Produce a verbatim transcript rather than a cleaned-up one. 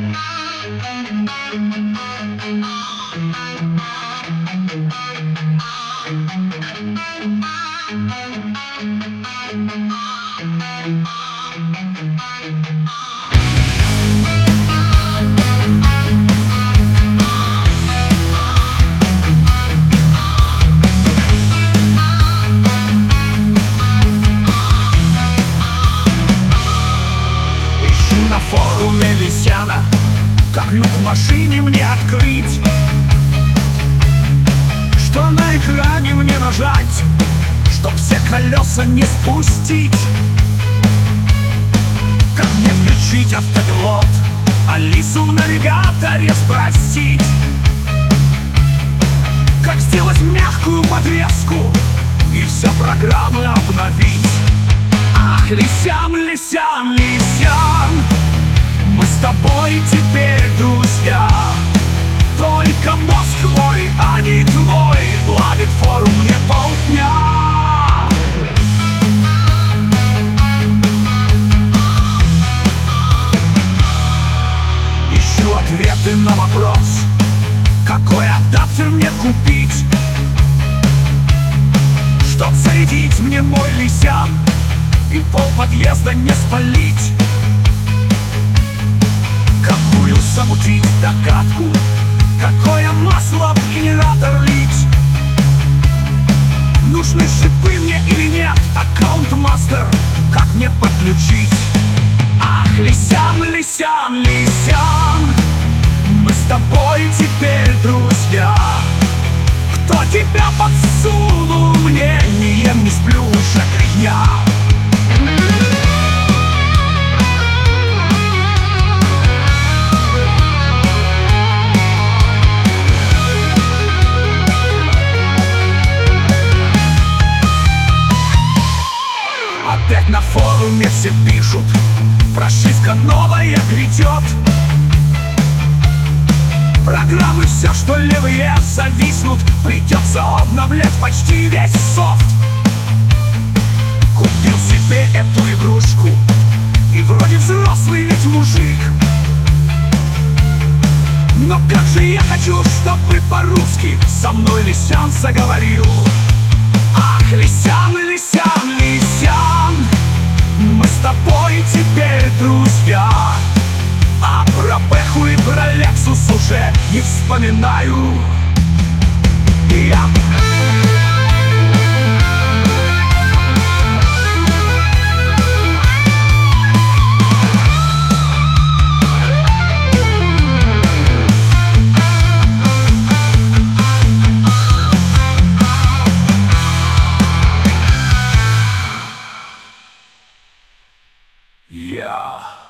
На форуме Лисяна, как люк в машине мне открыть, что на экране мне нажать, чтоб все колеса не спустить, как мне включить автопилот, Алису в навигаторе спросить, как сделать мягкую подвеску и все программы обновить. Ах, Лисян, Лисян, Лисян, мы с тобой теперь друзья. Только мозг мой, а не твой, ладит форум мне полдня. Ищу ответы на вопрос, какой адаптер мне купить, чтоб зарядить мне мой Лисян и пол подъезда не спалить. Какую замутить догадку, какое масло в генератор лить, нужны шипы мне или нет, аккаунт мастер, как мне подключить? Ах, Лисян, Лисян, Лисян, мы с тобой теперь друзья. Кто тебя подсунул мне, не ем, не сплю уже три дня. Опять на форуме все пишут, прошивка новая грядет. Программы все, что левые, зависнут, придется обновлять почти весь софт. Купил себе эту игрушку, и вроде взрослый ведь мужик. Но как же я хочу, чтобы по-русски со мной Лисян заговорил. Ах, Лисян, Лисян, Лисян, мы с тобой теперь друзья. А про Бэху и про Лексус уже не вспоминаю я. Yeah.